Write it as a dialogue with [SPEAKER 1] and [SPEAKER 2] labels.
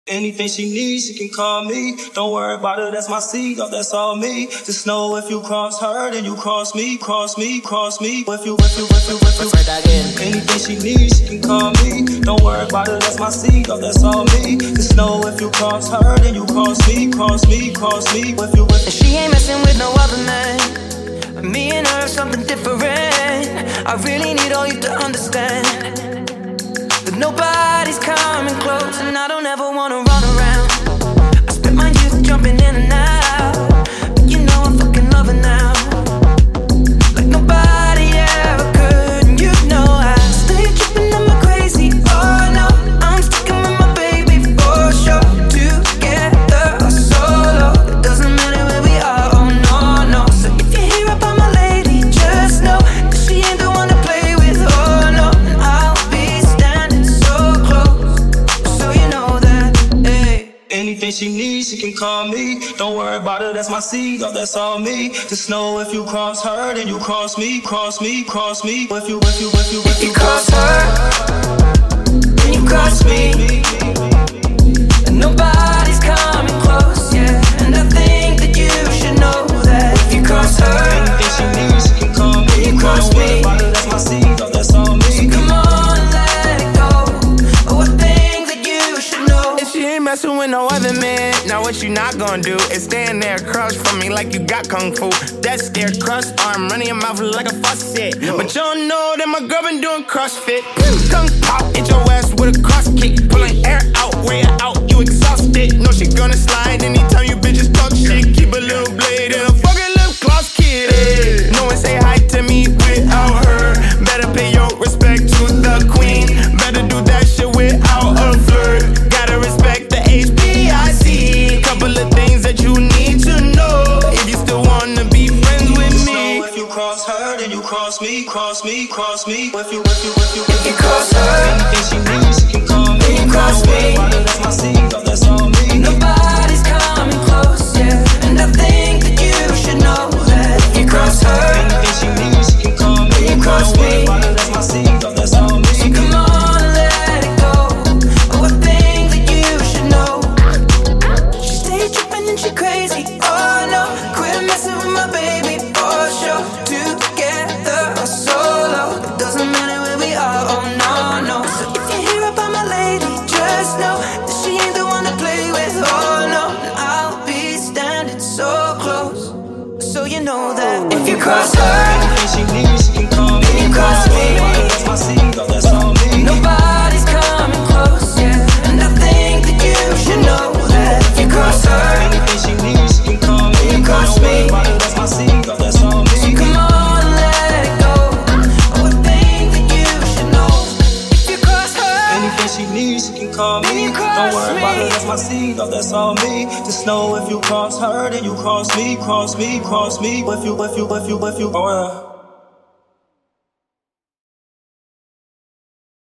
[SPEAKER 1] Anything she needs, she can call me. Don't worry about it, that's my seed, oh, that's all me. Just know if you cross her, then you cross me, cross me, cross me. If you. Anything she needs, she can call me. Don't worry about it, that's my seed, oh, that's all me. Just know if you cross her, then you cross me, cross me, cross me. If you.
[SPEAKER 2] And she ain't messing with no other man. Me and her, something different. I really need all you to understand that nobody's coming close, and I don't ever wanna run around. I spent my youth jumping in and out, but you know I'm fucking loving now, like nobody ever could. And you know I stay tripping, I'm crazy. Oh no, I'm sticking with my baby for sure. Together or solo, it doesn't matter where we are. Oh no, no. So if you hear about my lady, just know that she ain't the one to play with. Oh no, and I'll be standing so close, so you know that. Hey.
[SPEAKER 1] Anything she needs, she can call me. Don't worry about it, that's my seed, oh, that's all me. Just know if you cross her, then you cross me, cross me, cross me. If you
[SPEAKER 2] cross her, then you cross me, and nobody's coming close, yeah. And I think that you should know that if you cross her,
[SPEAKER 1] anything she needs, she can call me.
[SPEAKER 2] You cross
[SPEAKER 1] don't
[SPEAKER 2] me.
[SPEAKER 1] worry about it, that's my seed, oh, that's all me.
[SPEAKER 2] so come on, let it go. Oh, I think that you should know.
[SPEAKER 3] And she ain't messing with no other man. Now what you not gonna do is stand there across from me like you got kung fu. That's their crust arm running your mouth like a faucet. But you don't know that my girl been doing CrossFit. Kung pop, hit your ass with a cross kick. Pulling air out, way out, you exhausted. No, she gonna slide anytime you bitches talk shit. Keep a little blade and a fucking lip gloss kid. Hey. No one say hi to me without her. Better pay your respect to the queen. Better do that shit without a flirt. Gotta respect the HBIC. Couple of things that you need to know if you still wanna be friends with me.
[SPEAKER 1] So if you cross her, then you cross me, cross me, cross me. If you
[SPEAKER 2] cross her,
[SPEAKER 1] anything she needs, she can call me.
[SPEAKER 2] you cross
[SPEAKER 1] Don't worry
[SPEAKER 2] me.
[SPEAKER 1] about it, that's my seed, oh, that's all me.
[SPEAKER 2] Nobody's coming close, yeah. And I think that you should know that if you cross her,
[SPEAKER 1] Anything she needs, she can call me.
[SPEAKER 2] you cross
[SPEAKER 1] Don't worry
[SPEAKER 2] me.
[SPEAKER 1] about it, that's my seed, oh, that's all me.
[SPEAKER 2] so come on, let it go. Oh, I think that you should know. She stay tripping and she crazy. Oh no, quit messing with my baby for sure. Together or solo, it doesn't matter where we are. Oh no, no. So if you hear about my lady, just know that she ain't the one to play with. Oh no, and I'll be standing so close, so you know that if you cross her,
[SPEAKER 1] Anything she needs, she can call me.
[SPEAKER 2] you cross me.
[SPEAKER 1] Don't worry about it, that's my seed, oh, that's all me.
[SPEAKER 2] Nobody's coming close, yeah. And I think that you should know that if you cross her,
[SPEAKER 1] Anything she needs, she can call me.
[SPEAKER 2] You cross
[SPEAKER 1] Don't worry
[SPEAKER 2] me.
[SPEAKER 1] about it, that's my seed, oh, that's all me.
[SPEAKER 2] come on, let it go. Oh, I think that you should know if you cross her.
[SPEAKER 1] Anything she needs, she can call
[SPEAKER 2] Then
[SPEAKER 1] me.
[SPEAKER 2] you cross
[SPEAKER 1] Don't worry about
[SPEAKER 2] me.
[SPEAKER 1] it, that's my seed, oh, that's all me. Just know if you cross her, then you cross me, cross me, cross me. If you, oh, yeah.